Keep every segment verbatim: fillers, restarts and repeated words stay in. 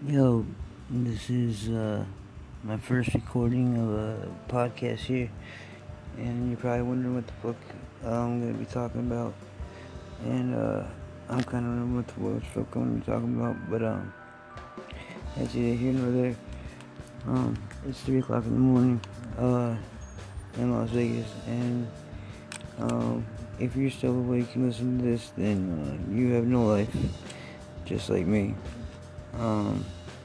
Yo, this is uh, my first recording of a podcast here, and you're probably wondering what the fuck I'm gonna be talking about. And uh, I'm kind of wondering what the, what the fuck I'm gonna be talking about, but um, that's either here nor there. Um, it's three o'clock in the morning, uh, in Las Vegas, and um, if you're still awake and listening to this, then uh, you have no life, just like me. Um,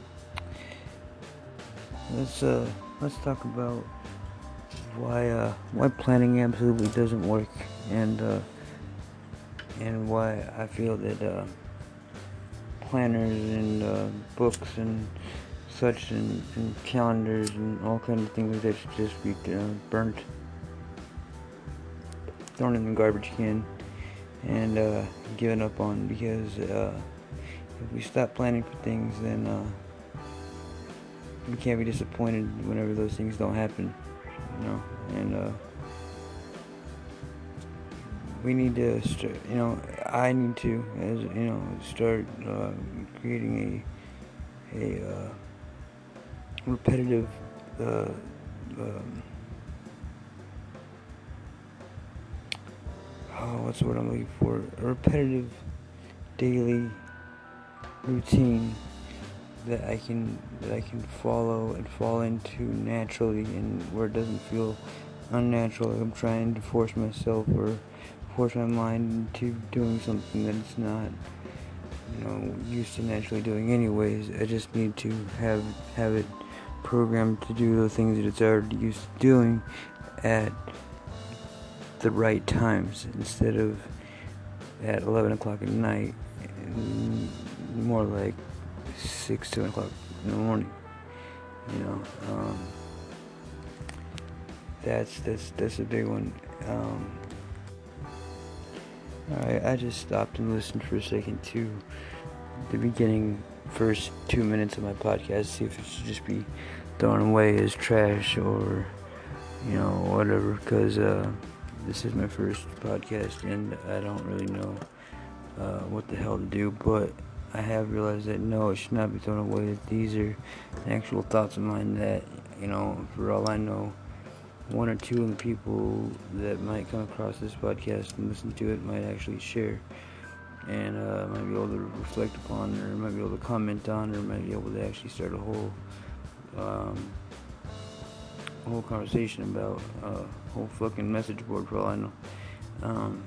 let's uh, let's talk about why uh, why planning absolutely doesn't work, and uh, and why I feel that uh, planners and uh, books and such and, and calendars and all kinds of things like that should just be uh, burnt, thrown in the garbage can, and uh, given up on, because uh, if we stop planning for things, then uh, we can't be disappointed whenever those things don't happen, you know, and uh, we need to start, you know, I need to, as you know, start uh, creating a a uh, repetitive, uh, um, oh, what's the word I'm looking for? A repetitive daily routine that I can that I can follow and fall into naturally, and where it doesn't feel unnatural. Like I'm trying to force myself or force my mind into doing something that it's not, you know, used to naturally doing anyways. I just need to have have it programmed to do the things that it's already used to doing at the right times, instead of at eleven o'clock at night, and more like six, seven o'clock in the morning. You know, um, that's that's that's a big one. Um, Alright, I just stopped and listened for a second to the beginning first two minutes of my podcast, see if it should just be thrown away as trash or, you know, whatever, because uh, this is my first podcast and I don't really know uh, what the hell to do, but I have realized that no, it should not be thrown away, that these are actual thoughts of mine that, you know, for all I know, one or two of the people that might come across this podcast and listen to it might actually share, and uh, might be able to reflect upon, or might be able to comment on, or might be able to actually start a whole um, a whole conversation about a uh, whole fucking message board, for all I know. Um,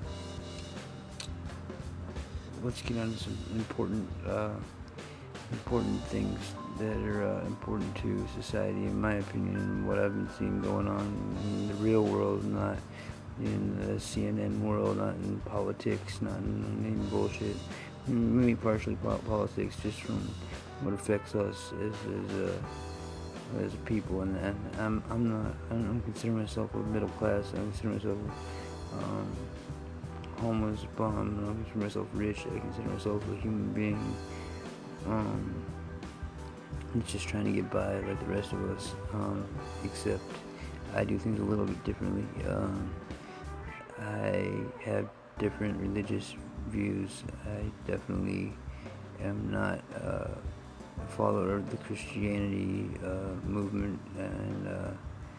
let's get on to some important uh, important things that are uh, important to society, in my opinion, and what I've been seeing going on in the real world, not in the C N N world, not in politics, not in any bullshit. Maybe partially politics, just from what affects us as as a as a people. And, and I'm I'm not I don't consider myself a middle class. I consider myself um, homeless bum. I don't consider myself rich. I consider myself a human being. Um, It's just trying to get by like the rest of us, um, except I do things a little bit differently. Um, I have different religious views. I definitely am not uh, a follower of the Christianity uh, movement, and uh,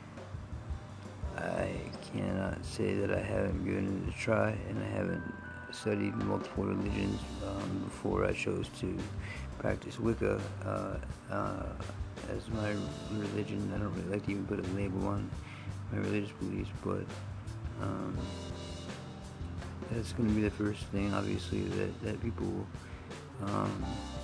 I cannot say that I haven't given it a try, and I haven't studied multiple religions um, before I chose to practice Wicca uh, uh, as my religion. I don't really like to even put a label on my religious beliefs, but um, that's going to be the first thing, obviously, that, that people, um,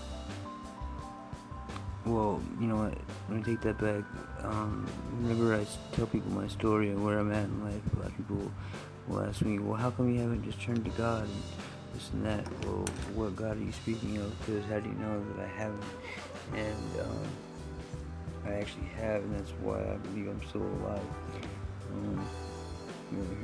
well, you know what, let me take that back. Um, whenever I tell people my story and where I'm at in life, a lot of people will ask me, well, how come you haven't just turned to God and this and that? Well, what God are you speaking of? Because how do you know that I haven't? And um, I actually have, and that's why I believe I'm still alive. Um, you know,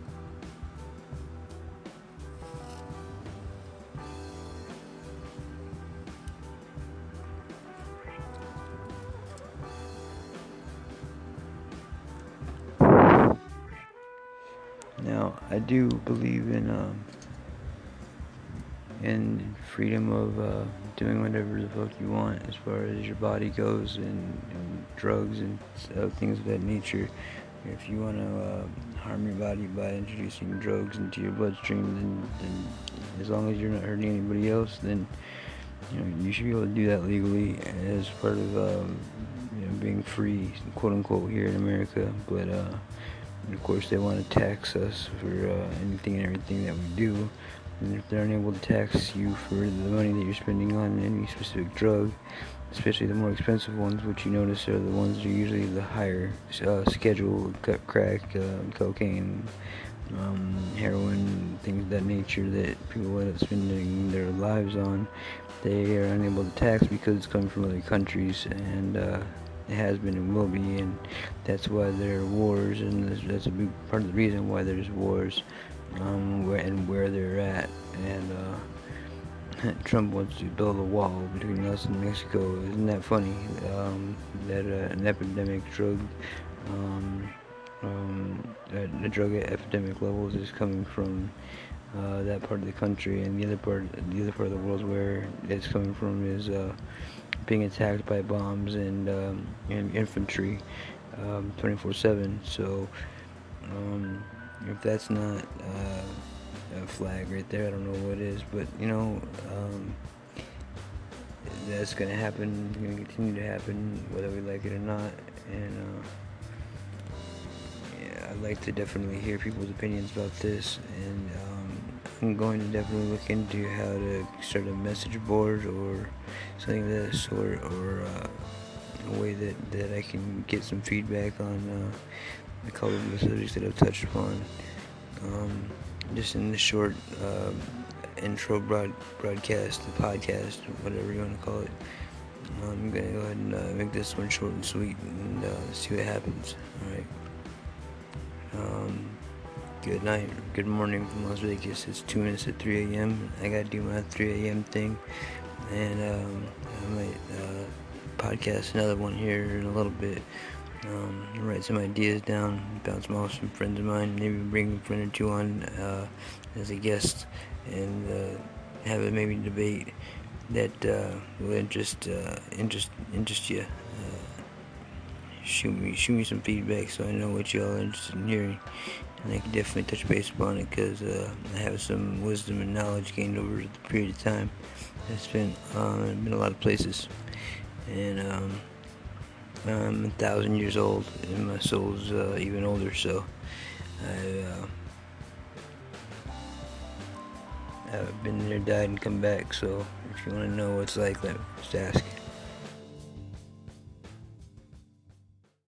now, I do believe in um, in freedom of uh, doing whatever the fuck you want as far as your body goes, and, and drugs and uh, things of that nature. If you want to uh, harm your body by introducing drugs into your bloodstream, then, then as long as you're not hurting anybody else, then you know you should be able to do that legally as part of um, you know, being free, quote unquote, here in America. But uh, of course, they want to tax us for uh, anything and everything that we do. And if they're unable to tax you for the money that you're spending on any specific drug, especially the more expensive ones, which you notice are the ones that are usually the higher uh, schedule, cut crack, uh, cocaine, um, heroin, things of that nature that people end up spending their lives on, they are unable to tax because it's coming from other countries, and uh, it has been and will be, and that's why there are wars, and that's a big part of the reason why there's wars, um, where, and where they're at, and uh, Trump wants to build a wall between us and Mexico. Isn't that funny? Um, that uh, an epidemic drug, um, um, the drug epidemic levels is coming from uh, that part of the country, and the other part, the other part of the world where it's coming from is uh, being attacked by bombs and, um, and infantry um, twenty-four seven. So um, if that's not uh, a flag right there, I don't know what is. But you know, um, that's gonna happen. It's gonna continue to happen, whether we like it or not. And uh, yeah, I'd like to definitely hear people's opinions about this. And um, I'm going to definitely look into how to start a message board or something of that sort, or uh, a way that, that I can get some feedback on uh, a couple of the subjects that I've touched upon. Um, just in the short uh, intro broad, broadcast, the podcast, whatever you want to call it. I'm going to go ahead and uh, make this one short and sweet and uh, see what happens. Alright. Um, good night, good morning from Las Vegas. It's two minutes at three a.m. I got to do my three a.m. thing. And um, I might uh, podcast another one here in a little bit. Um, write some ideas down, bounce them off some friends of mine, maybe bring a friend or two on uh, as a guest, and uh, have a maybe debate that uh, will interest uh, interest interest you. Uh, shoot me shoot me some feedback so I know what y'all are interested in hearing, and I can definitely touch base upon it, because uh, I have some wisdom and knowledge gained over the period of time. I spent um, I've been a lot of places, and um, I'm a thousand years old, and my soul's uh, even older, so I, uh, I've been there, died, and come back, so if you want to know what it's like, let me just ask.